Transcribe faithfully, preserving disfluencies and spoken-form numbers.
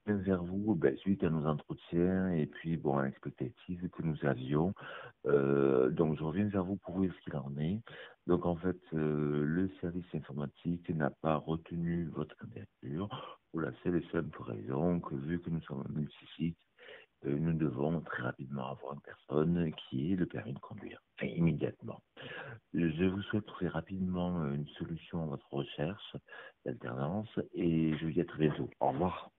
viens vers vous, ben, suite à nos entretiens et puis bon, à l'expectative que nous avions. Euh, donc, je reviens vers vous pour voir ce qu'il en est. Donc, en fait, euh, le service informatique n'a pas retenu votre candidature pour la seule et simple raison que vu que nous sommes multisites, euh, nous devons très rapidement avoir une personne qui ait le permis de conduire, enfin, immédiatement. Je vous souhaite très rapidement euh, une solution à votre recherche d'alternance et je vous dis à très bientôt. Au revoir.